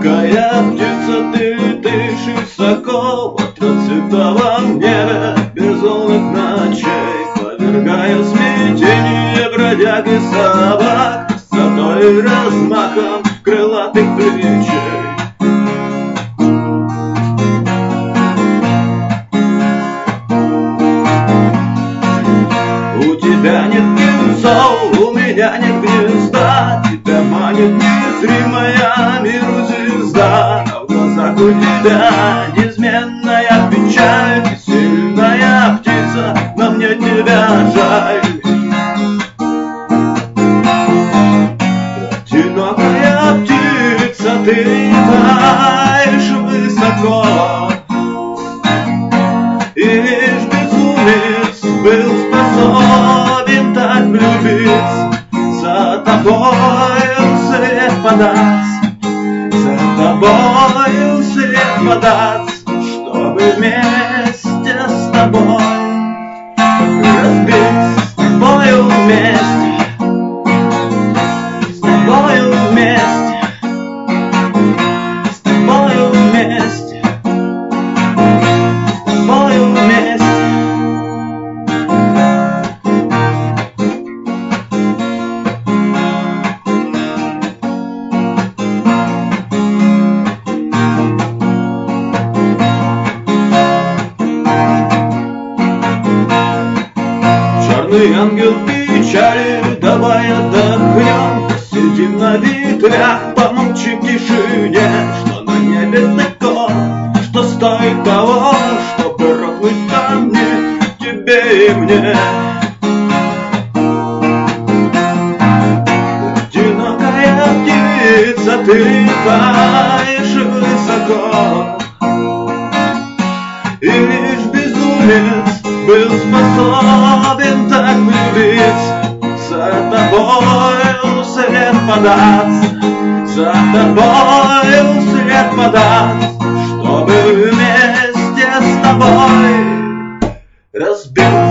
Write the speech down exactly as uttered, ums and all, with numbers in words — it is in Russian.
Одинокая птица, ты летишь высоко в отцветовом небе безлунных ночей, повергая смятение бродяг и собак высотой и размахом крылатых плечей. У тебя нет птенцов, у меня нет гнезда, тебя манит незримая миру звезда. А в глазах у тебя неизменная печаль, ты сильная птица, но мне тебя жаль. Одинокая птица, ты летаешь высоко, и лишь безумец был способен так влюбиться. За тобою вслед податься, за тобою вслед податься, чтобы вместе с тобой разбиться, с тобою вместе, с тобою вместе, с тобою вместе, с тобою вместе. Черный ангел печали, давай отдохнем, посидим на ветвях, помолчи в тишине, что на небе далеко, что стоит того, чтобы рухнуть камни тебе и мне. Одинокая птица, ты летаешь высоко, и лишь безумец был способен так влюбиться. За тобою вслед податься, за тобою вслед податься, чтобы вместе с тобой разбиться.